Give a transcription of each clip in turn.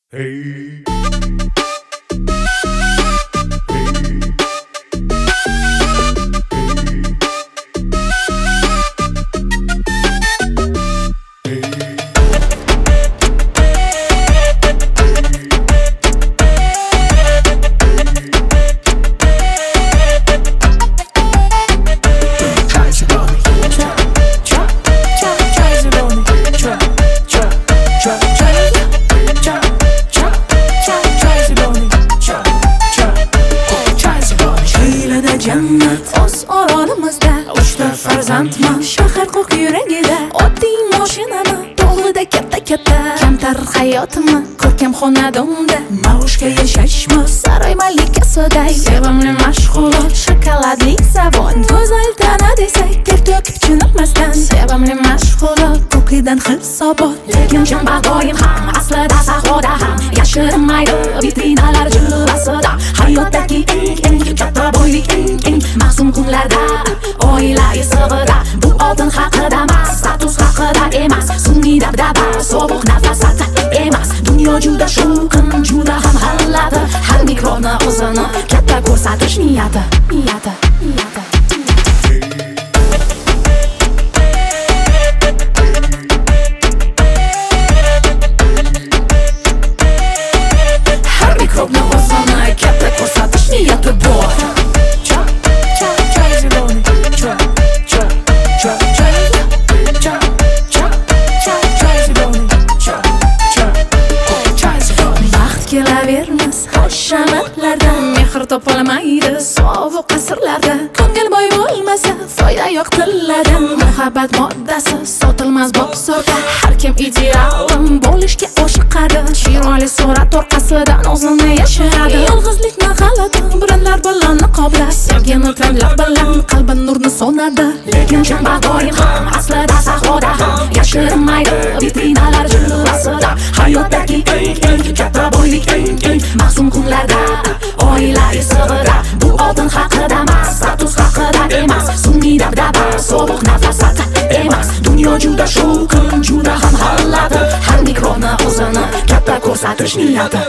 Hey. O'z orolimizda uchta farzandman. Shahar qo'q yuragida oddiy mashinami, tog'ida katta kamtar hayotimni ko'rkam xonadonda maoshga yashashmiz. Saroy malikasiday sevimli mashg'ulot, shokoladli zavod, go'zal tana desak ter to'kib chiniqmasdan. Sevimli mashg'ulot, ko'kidan hisobot, lekin jamba doim ham aslida sahroda ham yashirinmaydi vitrinalar jilvasida. Hayotdagi eng katta boylik eng ma'sum kunlarda, oila isig'ida. Bu oltin haqida emas, status haqida emas, sun'iy dabdaba, sovuq nafasat emas. Dunyo juda shovqin, juda ham g'alati, har mikrobni o'zini katta ko'rsatish niyati. Har mikrobni o'zini katta ko'rsatish niyati bor. Kelavermiz hashamatlardan, mehr topolmaydi sovuq asrlarda. Ko'ngil boy bo'lmasa foyda yo'q tillardan. Muhabbat moddasi sotilmas bozorda. Har kim idealim bo'lishga oshiqadi, chiroyli surat orqasidan o'zini yashiradi. Yolg'izlikni g'alati brendlar bilan niqoblab, sevgini tanlab bilan qalbin nurni so'nadi. Lekin jamba doim ham aslida sahroda ham yashirinmaydi vitrinalar jilvasida. Hayotdagi eng katta boylik eng ma'sum kunlarda, oila isig'ida. Bu oltin haqida emas, status haqida emas, sun'iy dabdaba, sovuq nafasat emas. Dunyo juda shovqin, juda ham g'alati, har mikrobni o'zini katta ko'rsatish niyati.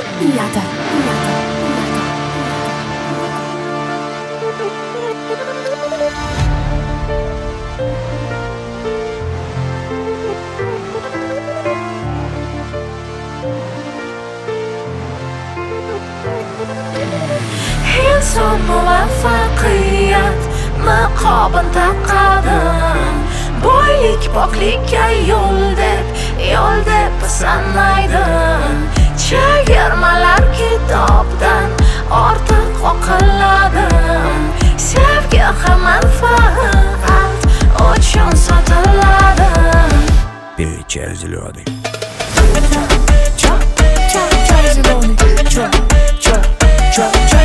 Inson muvaffaqiyat niqobin taqadi, boylik poklikka yo'l deb sanaydi. Chegirmalar kitobdan ortiq o'qiladi, sevgi ham manfaat uchun sotiladi. Чай зеленый. Чай зеленый.